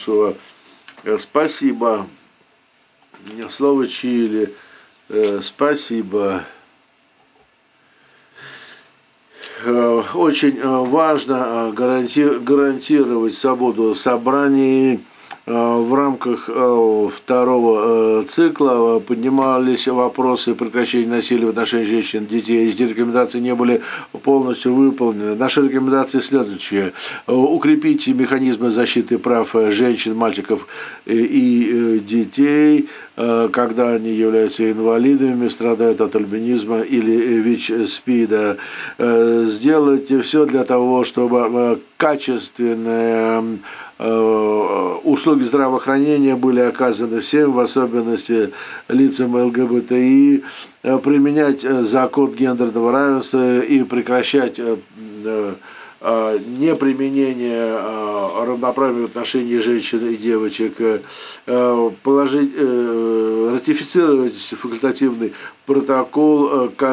Косово. Спасибо. Слово Чили. Спасибо. Очень важно гарантировать свободу собраний. В рамках второго цикла поднимались вопросы прекращения насилия в отношении женщин и детей. Эти рекомендации не были полностью выполнены. Наши рекомендации следующие. Укрепить механизмы защиты прав женщин, мальчиков и детей, когда они являются инвалидами, страдают от альбинизма или ВИЧ-СПИДа. Сделать все для того, чтобы качественные услуги здравоохранения были оказаны всем, в особенности лицам ЛГБТИ, применять закон гендерного равенства и прекращать неприменение равноправия в отношении женщин и девочек, ратифицировать факультативный протокол